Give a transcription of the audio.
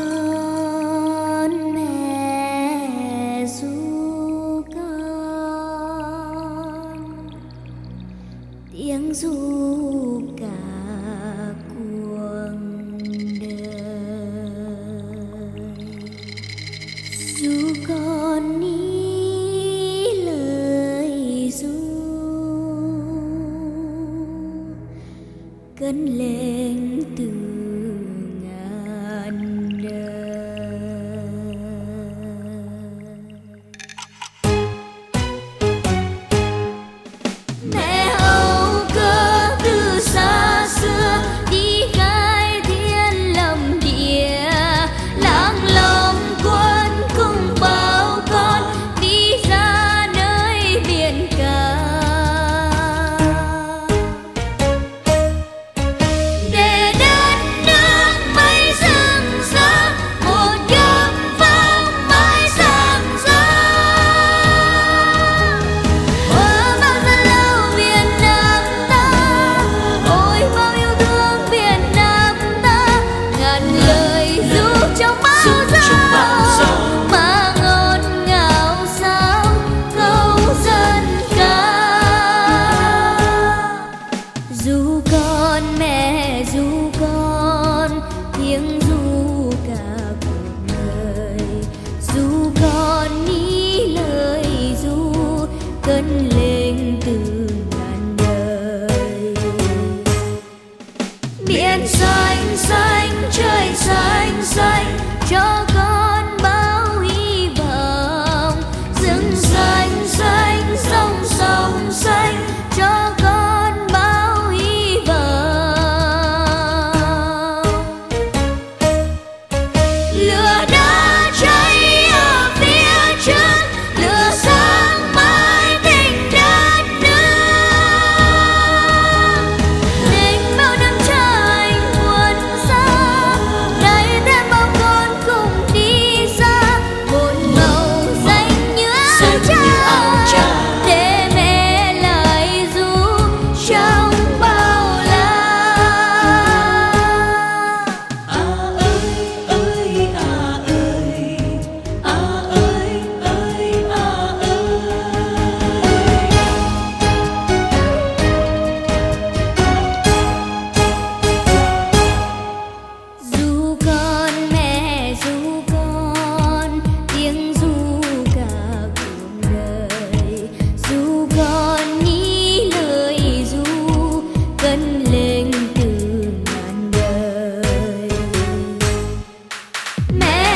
con mẹ ru con, tiếng ru cả cuộc đời. Ru con ní lời ru cất lên từ ngàn đời. Mẹ âu cơ từ xa xưa đi khai thiên lập địa, làng lòng quân cùng bao con đi ra nơi biển cả. Để đất nước mây rừng rỡ, một gấm vang mãi sáng rỡ. Qua bao giờ lâu Việt Nam ta, ôi bao yêu thương Việt Nam ta, ngàn lời ru trong bao giờ mà ngọt ngào sao câu dân ca. Ru con mẹ ru con, tiếng ru cả cuộc đời. Ru con ní lời ru cất lên từ ngàn đời. Biển xanh xanh trời xanh xanh cho con bao hy vọng. Rừng xanh xanh sông sông xanh cho con bao hy vọng. Lửa đã cháy ở phía trước, lửa sáng mãi tình đất nước. Tình bao năm trời buồn xa, nay thêm bao con cùng đi xa. Một màu xanh như áo cha, để mẹ lại ru trong bao la. À ơi ơi à ơi, à ơi ơi à ơi. Ru con mẹ ru con, tiếng ru cả cuộc đời. Ru con ní lời ru cất lên từ ngàn đời. Mẹ